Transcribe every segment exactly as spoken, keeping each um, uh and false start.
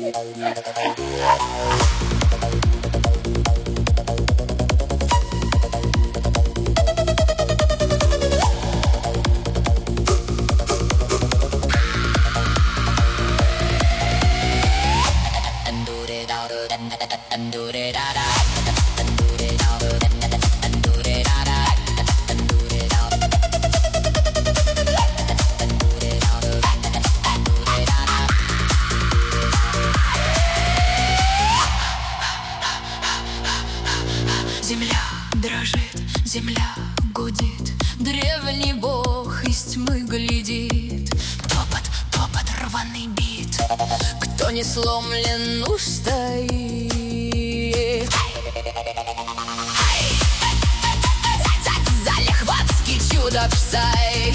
Земля дрожит, земля гудит, древний бог из тьмы глядит. Топот, топот, рваный бит, кто не сломлен, устоит. Залихватский чудо-псай.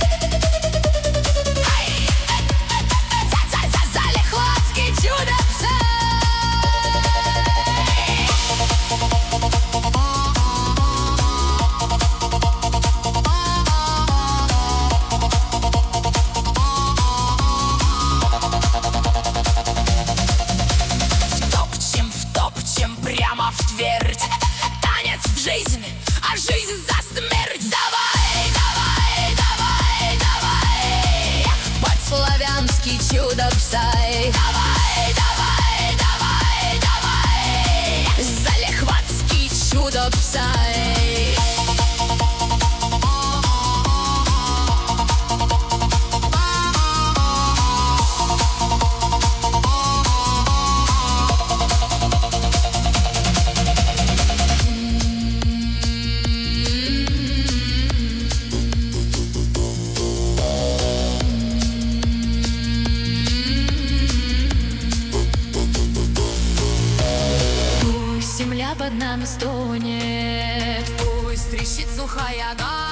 Залихватский чудо-псай. Прямо в твердь, танец в жизнь, а жизнь за смерть. Давай, давай, давай, давай, подславянский чудо-псай. Давай, давай, давай, давай, залихватский чудо-псай. Земля под нами стонет, пусть трещит сухая гора.